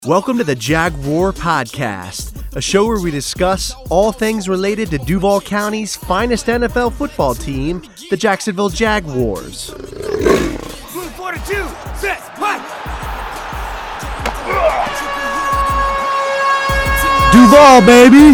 Welcome to the Jag War Podcast, a show where we discuss all things related to Duval County's finest NFL football team, the Jacksonville Jaguars. Move 42, set, what? Duval, baby!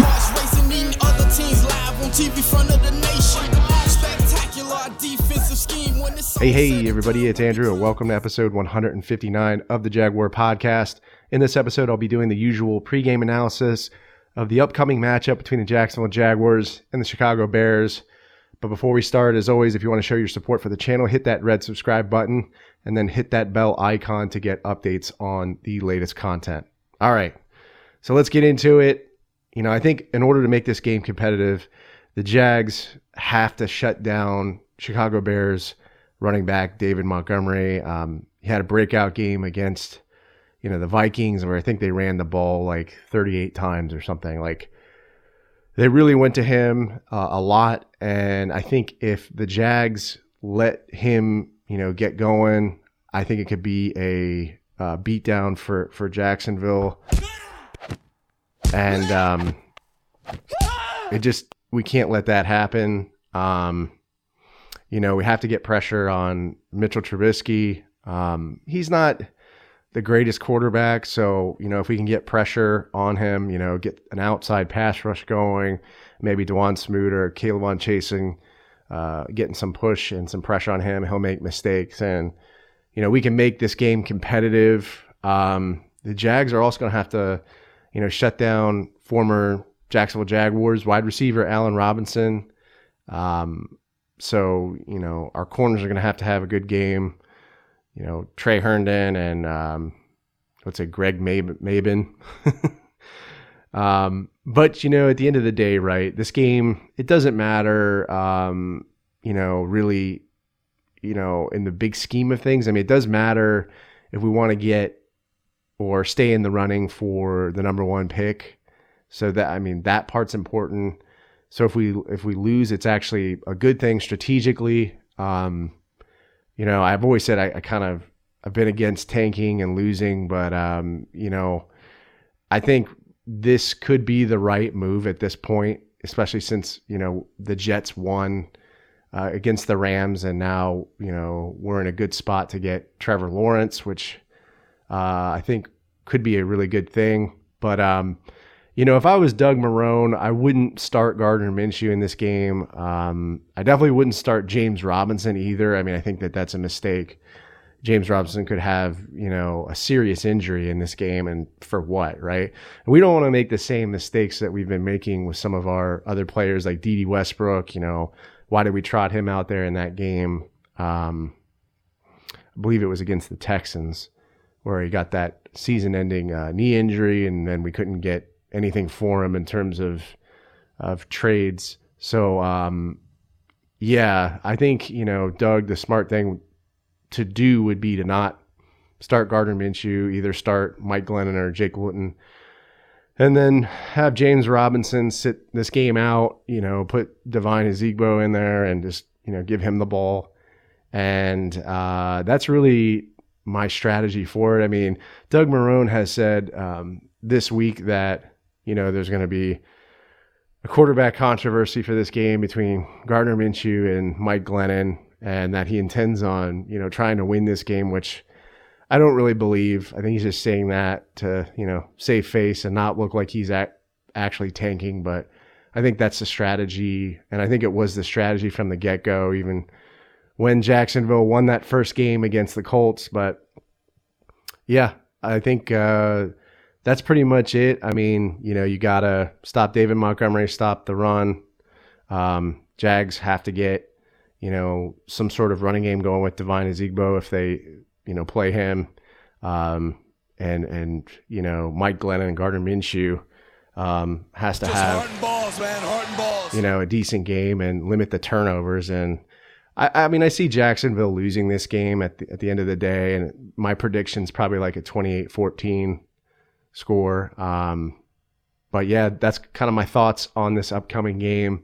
Hey, everybody, it's Andrew, and welcome to episode 159 of the Jaguar Podcast. In this episode, I'll be doing the usual pregame analysis of the upcoming matchup between the Jacksonville Jaguars and the Chicago Bears. But before we start, as always, if you want to show your support for the channel, hit that red subscribe button and then hit that bell icon to get updates on the latest content. All right, so let's get into it. You know, I think in order to make this game competitive, the Jags have to shut down Chicago Bears running back David Montgomery. He had a breakout game against, the Vikings, where I think they ran the ball like 38 times or something. Like, they really went to him a lot. And I think if the Jags let him, get going, I think it could be a beatdown for Jacksonville. And we can't let that happen. We have to get pressure on Mitchell Trubisky. He's not the greatest quarterback, so, if we can get pressure on him, get an outside pass rush going, maybe Dawuane Smoot or K'Lavon Chaisson getting some push and some pressure on him, he'll make mistakes, and, we can make this game competitive. The Jags are also going to have to, shut down former Jacksonville Jaguars wide receiver Allen Robinson. So, our corners are going to have a good game. Trey Herndon and, Greg Mabin. But, at the end of the day, right, this game, it doesn't matter, really, in the big scheme of things. I mean, it does matter if we want to get or stay in the running for the number one pick. So that part's important. So if we lose, it's actually a good thing strategically. I've always said I've been against tanking and losing, but I think this could be the right move at this point, especially since the Jets won against the Rams, and now we're in a good spot to get Trevor Lawrence, which I think could be a really good thing. But if I was Doug Marrone, I wouldn't start Gardner Minshew in this game. I definitely wouldn't start James Robinson either. I mean, I think that's a mistake. James Robinson could have, a serious injury in this game, and for what, right? And we don't want to make the same mistakes that we've been making with some of our other players like Dede Westbrook. Why did we trot him out there in that game? I believe it was against the Texans, where he got that season-ending knee injury, and then we couldn't get anything for him in terms of trades. So, I think, Doug, the smart thing to do would be to not start Gardner Minshew, either start Mike Glennon or Jake Luton, and then have James Robinson sit this game out, put Devine Ezigbo in there and just, give him the ball. And that's really my strategy for it. I mean, Doug Marrone has said this week that, there's going to be a quarterback controversy for this game between Gardner Minshew and Mike Glennon, and that he intends on, trying to win this game, which I don't really believe. I think he's just saying that to, save face and not look like he's actually tanking. But I think that's the strategy, and I think it was the strategy from the get-go, even when Jacksonville won that first game against the Colts. But, yeah, I think that's pretty much it. I mean, you got to stop David Montgomery, stop the run. Jags have to get, some sort of running game going with Devine Ezigbo if they, play him. And Mike Glennon and Gardner Minshew has to just have heart and balls, man. Heart and balls. A decent game and limit the turnovers. And I see Jacksonville losing this game at the end of the day, and my prediction's probably like a 28-14 score. But yeah, that's kind of my thoughts on this upcoming game.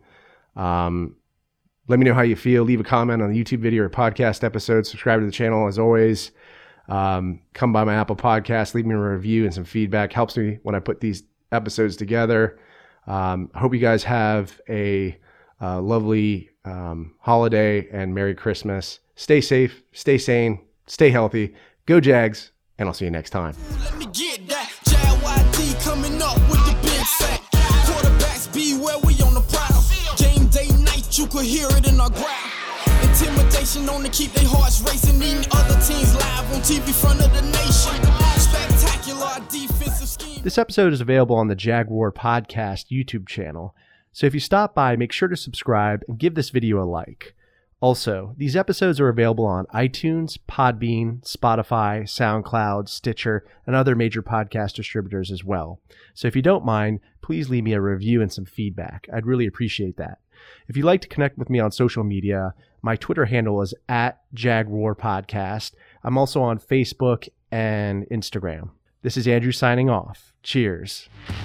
Let me know how you feel. Leave a comment on the YouTube video or podcast episode. Subscribe to the channel as always. Come by my Apple Podcast, leave me a review and some feedback. Helps me when I put these episodes together. I hope you guys have a lovely holiday and Merry Christmas. Stay safe, stay sane, stay healthy. Go Jags, and I'll see you next time. Let me get that. JYD coming up with the big sack. Quarterbacks beware, we on the prowl. Game day night, you could hear it in our growl. Intimidation on to keep their hearts racing. Eating other teams live on TV front of the nation. Spectacular defensive scheme. This episode is available on the Jaguar Podcast YouTube channel. So if you stop by, make sure to subscribe and give this video a like. Also, these episodes are available on iTunes, Podbean, Spotify, SoundCloud, Stitcher, and other major podcast distributors as well. So if you don't mind, please leave me a review and some feedback. I'd really appreciate that. If you'd like to connect with me on social media, my Twitter handle is @JagWarPodcast. I'm also on Facebook and Instagram. This is Andrew signing off. Cheers.